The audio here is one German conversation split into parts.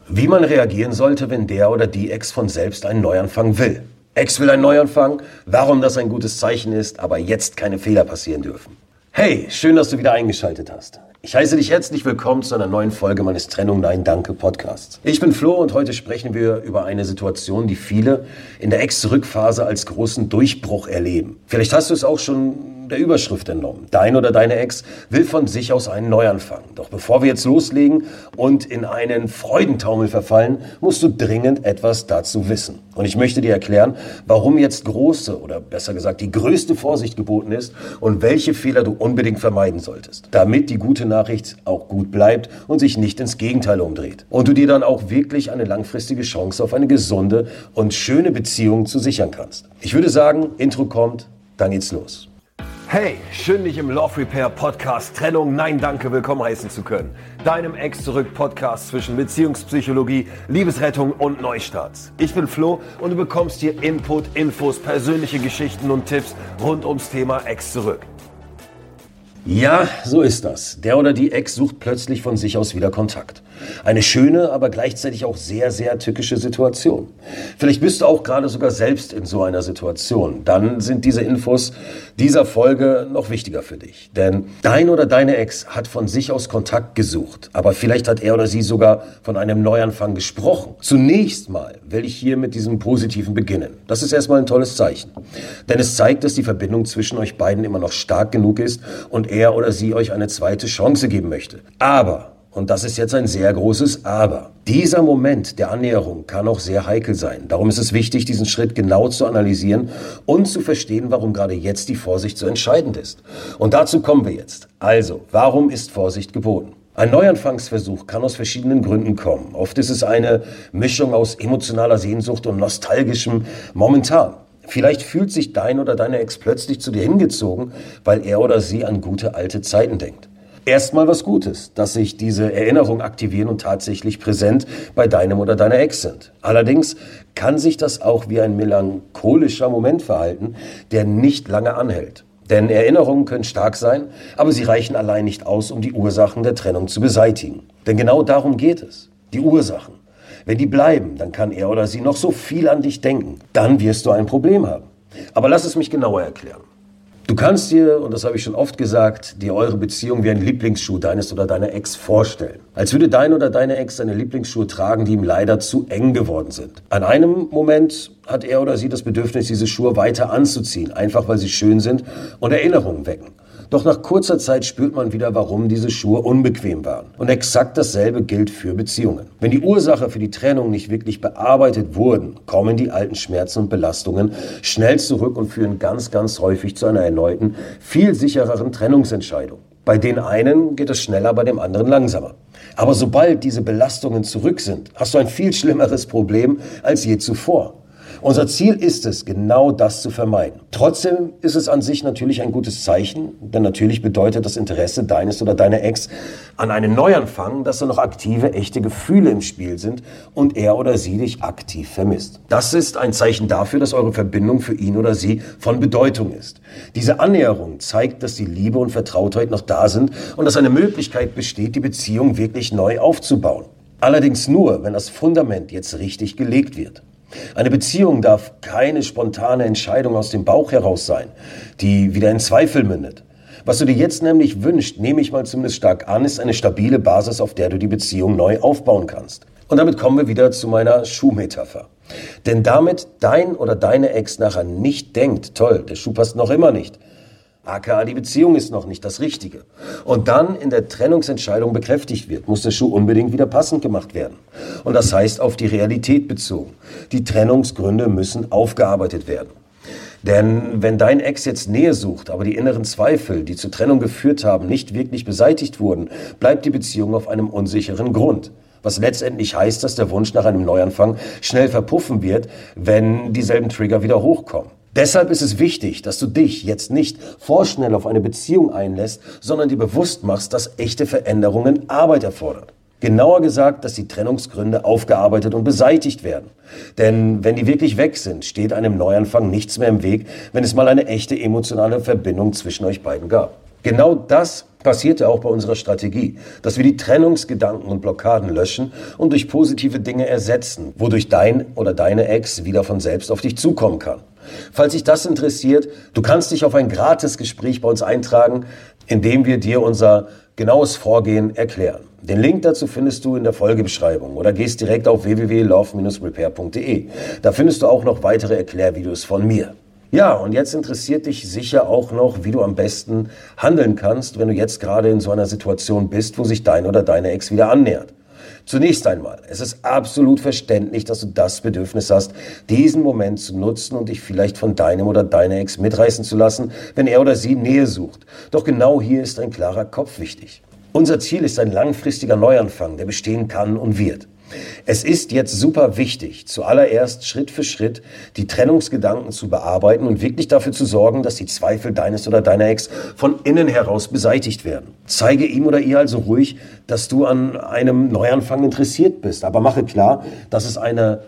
Wie man reagieren sollte, wenn der oder die Ex von selbst einen Neuanfang will. Ex will einen Neuanfang, warum das ein gutes Zeichen ist, aber jetzt keine Fehler passieren dürfen. Hey, schön, dass du wieder eingeschaltet hast. Ich heiße dich herzlich willkommen zu einer neuen Folge meines Trennung Nein Danke Podcasts. Ich bin Flo und heute sprechen wir über eine Situation, die viele in der Ex-Rückphase als großen Durchbruch erleben. Vielleicht hast du es auch schon der Überschrift entnommen. Dein oder deine Ex will von sich aus einen Neuanfang. Doch bevor wir jetzt loslegen und in einen Freudentaumel verfallen, musst du dringend etwas dazu wissen. Und ich möchte dir erklären, warum jetzt große oder besser gesagt die größte Vorsicht geboten ist und welche Fehler du unbedingt vermeiden solltest, damit die gute Nachricht auch gut bleibt und sich nicht ins Gegenteil umdreht. Und du dir dann auch wirklich eine langfristige Chance auf eine gesunde und schöne Beziehung zu sichern kannst. Ich würde sagen, Intro kommt, dann geht's los. Hey, schön dich im Love Repair Podcast Trennung Nein Danke willkommen heißen zu können. Deinem Ex-Zurück-Podcast zwischen Beziehungspsychologie, Liebesrettung und Neustarts. Ich bin Flo und du bekommst hier Input, Infos, persönliche Geschichten und Tipps rund ums Thema Ex-Zurück. Ja, so ist das. Der oder die Ex sucht plötzlich von sich aus wieder Kontakt. Eine schöne, aber gleichzeitig auch sehr, sehr tückische Situation. Vielleicht bist du auch gerade sogar selbst in so einer Situation. Dann sind diese Infos dieser Folge noch wichtiger für dich. Denn dein oder deine Ex hat von sich aus Kontakt gesucht. Aber vielleicht hat er oder sie sogar von einem Neuanfang gesprochen. Zunächst mal will ich hier mit diesem Positiven beginnen. Das ist erstmal ein tolles Zeichen. Denn es zeigt, dass die Verbindung zwischen euch beiden immer noch stark genug ist und er oder sie euch eine zweite Chance geben möchte. Aber, und das ist jetzt ein sehr großes Aber, dieser Moment der Annäherung kann auch sehr heikel sein. Darum ist es wichtig, diesen Schritt genau zu analysieren und zu verstehen, warum gerade jetzt die Vorsicht so entscheidend ist. Und dazu kommen wir jetzt. Also, warum ist Vorsicht geboten? Ein Neuanfangsversuch kann aus verschiedenen Gründen kommen. Oft ist es eine Mischung aus emotionaler Sehnsucht und nostalgischem Momentan. Vielleicht fühlt sich dein oder deine Ex plötzlich zu dir hingezogen, weil er oder sie an gute alte Zeiten denkt. Erstmal was Gutes, dass sich diese Erinnerungen aktivieren und tatsächlich präsent bei deinem oder deiner Ex sind. Allerdings kann sich das auch wie ein melancholischer Moment verhalten, der nicht lange anhält. Denn Erinnerungen können stark sein, aber sie reichen allein nicht aus, um die Ursachen der Trennung zu beseitigen. Denn genau darum geht es, die Ursachen. Wenn die bleiben, dann kann er oder sie noch so viel an dich denken. Dann wirst du ein Problem haben. Aber lass es mich genauer erklären. Du kannst dir, und das habe ich schon oft gesagt, dir eure Beziehung wie ein Lieblingsschuh deines oder deiner Ex vorstellen. Als würde dein oder deine Ex seine Lieblingsschuhe tragen, die ihm leider zu eng geworden sind. An einem Moment hat er oder sie das Bedürfnis, diese Schuhe weiter anzuziehen, einfach weil sie schön sind und Erinnerungen wecken. Doch nach kurzer Zeit spürt man wieder, warum diese Schuhe unbequem waren. Und exakt dasselbe gilt für Beziehungen. Wenn die Ursache für die Trennung nicht wirklich bearbeitet wurden, kommen die alten Schmerzen und Belastungen schnell zurück und führen ganz, ganz häufig zu einer erneuten, viel sichereren Trennungsentscheidung. Bei den einen geht es schneller, bei dem anderen langsamer. Aber sobald diese Belastungen zurück sind, hast du ein viel schlimmeres Problem als je zuvor. Unser Ziel ist es, genau das zu vermeiden. Trotzdem ist es an sich natürlich ein gutes Zeichen, denn natürlich bedeutet das Interesse deines oder deiner Ex an einen Neuanfang, dass da noch aktive, echte Gefühle im Spiel sind und er oder sie dich aktiv vermisst. Das ist ein Zeichen dafür, dass eure Verbindung für ihn oder sie von Bedeutung ist. Diese Annäherung zeigt, dass die Liebe und Vertrautheit noch da sind und dass eine Möglichkeit besteht, die Beziehung wirklich neu aufzubauen. Allerdings nur, wenn das Fundament jetzt richtig gelegt wird. Eine Beziehung darf keine spontane Entscheidung aus dem Bauch heraus sein, die wieder in Zweifel mündet. Was du dir jetzt nämlich wünschst, nehme ich mal zumindest stark an, ist eine stabile Basis, auf der du die Beziehung neu aufbauen kannst. Und damit kommen wir wieder zu meiner Schuhmetapher. Denn damit dein oder deine Ex nachher nicht denkt, toll, der Schuh passt noch immer nicht, aka die Beziehung ist noch nicht das Richtige. Und dann in der Trennungsentscheidung bekräftigt wird, muss der Schuh unbedingt wieder passend gemacht werden. Und das heißt auf die Realität bezogen. Die Trennungsgründe müssen aufgearbeitet werden. Denn wenn dein Ex jetzt Nähe sucht, aber die inneren Zweifel, die zur Trennung geführt haben, nicht wirklich beseitigt wurden, bleibt die Beziehung auf einem unsicheren Grund. Was letztendlich heißt, dass der Wunsch nach einem Neuanfang schnell verpuffen wird, wenn dieselben Trigger wieder hochkommen. Deshalb ist es wichtig, dass du dich jetzt nicht vorschnell auf eine Beziehung einlässt, sondern dir bewusst machst, dass echte Veränderungen Arbeit erfordern. Genauer gesagt, dass die Trennungsgründe aufgearbeitet und beseitigt werden. Denn wenn die wirklich weg sind, steht einem Neuanfang nichts mehr im Weg, wenn es mal eine echte emotionale Verbindung zwischen euch beiden gab. Genau das passierte auch bei unserer Strategie, dass wir die Trennungsgedanken und Blockaden löschen und durch positive Dinge ersetzen, wodurch dein oder deine Ex wieder von selbst auf dich zukommen kann. Falls dich das interessiert, du kannst dich auf ein Gratis-Gespräch bei uns eintragen, in dem wir dir unser genaues Vorgehen erklären. Den Link dazu findest du in der Folgebeschreibung oder gehst direkt auf www.love-repair.de. Da findest du auch noch weitere Erklärvideos von mir. Ja, und jetzt interessiert dich sicher auch noch, wie du am besten handeln kannst, wenn du jetzt gerade in so einer Situation bist, wo sich dein oder deine Ex wieder annähert. Zunächst einmal, es ist absolut verständlich, dass du das Bedürfnis hast, diesen Moment zu nutzen und dich vielleicht von deinem oder deiner Ex mitreißen zu lassen, wenn er oder sie Nähe sucht. Doch genau hier ist ein klarer Kopf wichtig. Unser Ziel ist ein langfristiger Neuanfang, der bestehen kann und wird. Es ist jetzt super wichtig, zuallererst Schritt für Schritt die Trennungsgedanken zu bearbeiten und wirklich dafür zu sorgen, dass die Zweifel deines oder deiner Ex von innen heraus beseitigt werden. Zeige ihm oder ihr also ruhig, dass du an einem Neuanfang interessiert bist, aber mache klar, dass es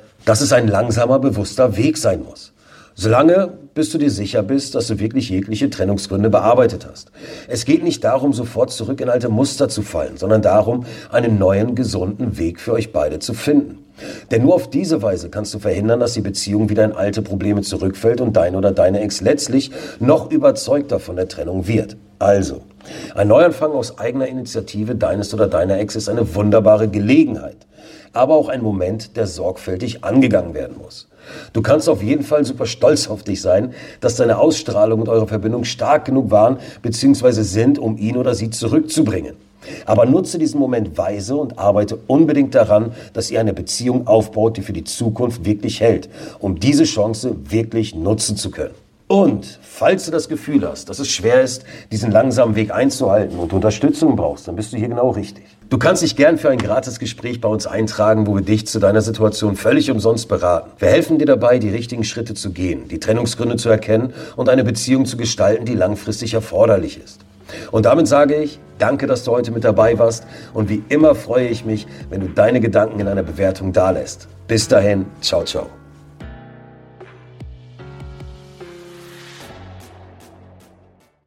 ein langsamer, bewusster Weg sein muss. Solange, bis du dir sicher bist, dass du wirklich jegliche Trennungsgründe bearbeitet hast. Es geht nicht darum, sofort zurück in alte Muster zu fallen, sondern darum, einen neuen, gesunden Weg für euch beide zu finden. Denn nur auf diese Weise kannst du verhindern, dass die Beziehung wieder in alte Probleme zurückfällt und dein oder deine Ex letztlich noch überzeugter von der Trennung wird. Also, ein Neuanfang aus eigener Initiative deines oder deiner Ex ist eine wunderbare Gelegenheit, aber auch ein Moment, der sorgfältig angegangen werden muss. Du kannst auf jeden Fall super stolz auf dich sein, dass deine Ausstrahlung und eure Verbindung stark genug waren bzw. sind, um ihn oder sie zurückzubringen. Aber nutze diesen Moment weise und arbeite unbedingt daran, dass ihr eine Beziehung aufbaut, die für die Zukunft wirklich hält, um diese Chance wirklich nutzen zu können. Und falls du das Gefühl hast, dass es schwer ist, diesen langsamen Weg einzuhalten und Unterstützung brauchst, dann bist du hier genau richtig. Du kannst dich gern für ein Gratis-Gespräch bei uns eintragen, wo wir dich zu deiner Situation völlig umsonst beraten. Wir helfen dir dabei, die richtigen Schritte zu gehen, die Trennungsgründe zu erkennen und eine Beziehung zu gestalten, die langfristig erforderlich ist. Und damit sage ich, danke, dass du heute mit dabei warst und wie immer freue ich mich, wenn du deine Gedanken in einer Bewertung dalässt. Bis dahin, ciao, ciao.